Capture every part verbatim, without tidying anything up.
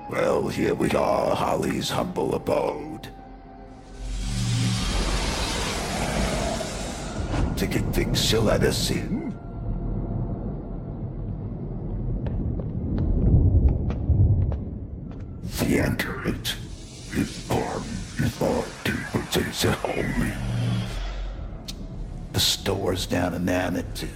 Well, here we are, Holly's humble abode. Ticket things she'll let us in. The entrance is far, far deeper to the holy. The store's down in Anaheim.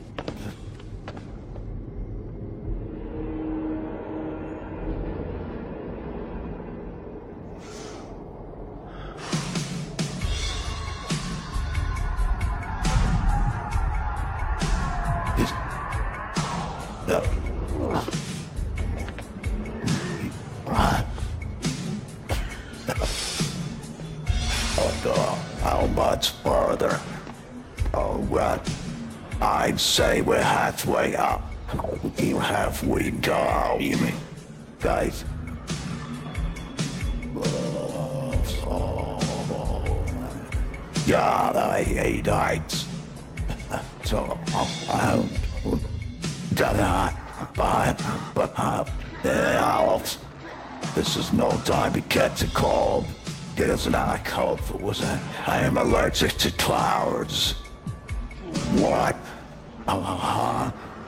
How much further? Oh, well, I'd say we're halfway up. You halfway down, you mean, guys? God, I hate heights. So, I don't know, but uh, elves. This is no time to catch a cold. There's not a cold for was I? I am allergic to clouds. What? Uh-huh.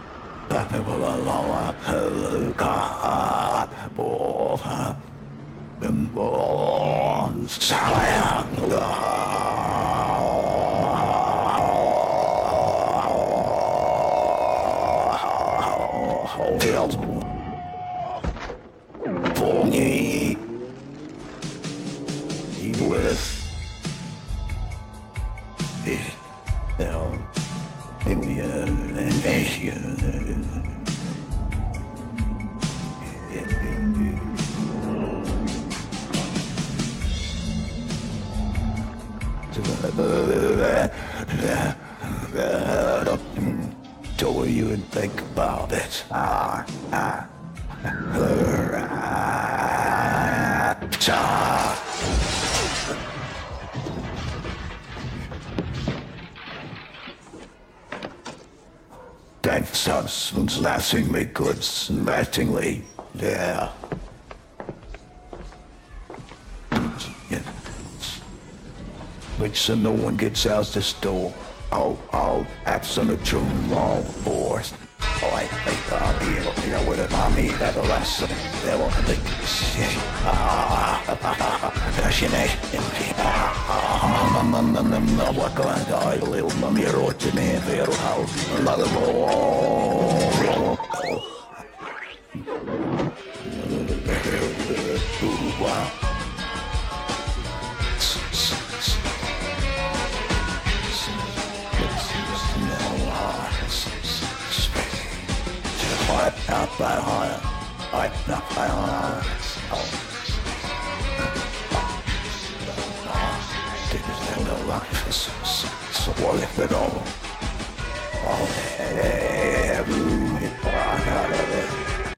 For me, with the do what you would think about it. Ah, ah. That substance lasting me good, lastingly, yeah. Which so no one gets out this door. Oh, oh, absolute true law force. Oh, I think I'll be able to know what it I mean, that lesson. They won't think shit. Ah, passionate. What going to die? Little mummy wrote to me in their house. Another more. Wow. Not by honor, I not by honor. There's no life, so what if it all? Oh,